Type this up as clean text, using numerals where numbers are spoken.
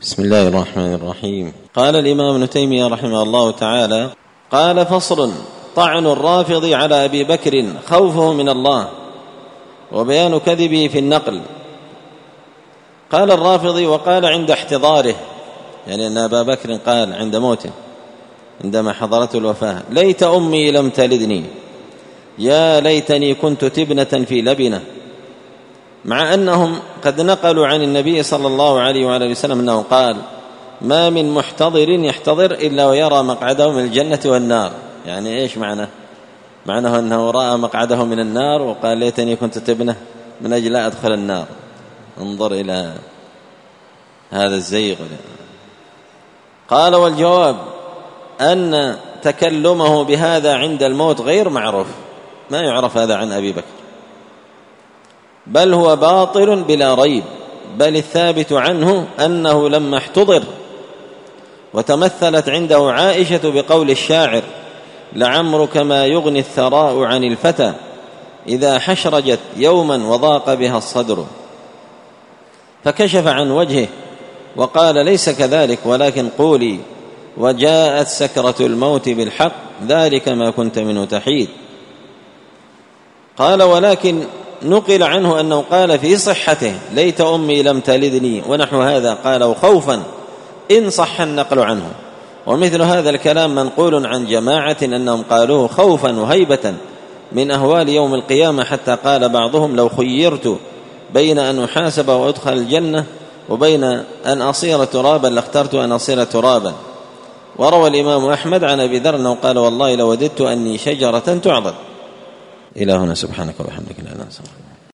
بسم الله الرحمن الرحيم. قال الإمام ابن تيمية رحمه الله تعالى: قال: فصل: طعن الرافض على أبي بكر خوفه من الله وبيان كذبه في النقل. قال الرافضي: وقال عند احتضاره، يعني أن أبا بكر قال عند موته عندما حضرته الوفاة: ليت أمي لم تلدني، يا ليتني كنت تبنة في لبنة، مع أنهم قد نقلوا عن النبي صلى الله عليه وآله وسلم أنه قال: ما من محتضر يحتضر إلا ويرى مقعده من الجنة والنار. يعني إيش معناه أنه رأى مقعده من النار وقال: ليتني كنت تبنة من أجل لا أدخل النار. انظر إلى هذا الزيغ. قال: والجواب أن تكلمه بهذا عند الموت غير معروف، ما يعرف هذا عن أبي بكر، بل هو باطل بلا ريب، بل الثابت عنه أنه لما احتضر وتمثلت عنده عائشة بقول الشاعر: لعمرك ما يغني الثراء عن الفتى إذا حشرجت يوما وضاق بها الصدر، فكشف عن وجهه وقال: ليس كذلك، ولكن قولي: وجاءت سكرة الموت بالحق، ذلك ما كنت منه تحيد. قال: ولكن نقل عنه أنه قال في صحته: ليت أمي لم تلدني، ونحو هذا قالوا خوفا إن صح النقل عنه. ومثل هذا الكلام منقول عن جماعة أنهم قالوه خوفا وهيبة من أهوال يوم القيامة، حتى قال بعضهم: لو خيرت بين أن أحاسب وأدخل الجنة وبين أن أصير ترابا لاخترت أن أصير ترابا. وروى الإمام أحمد عن أبي ذر أنه قال: والله لوددت أني شجرة تعضد. إلى هنا، سبحانك وبحمدك لا إله إلا أنت.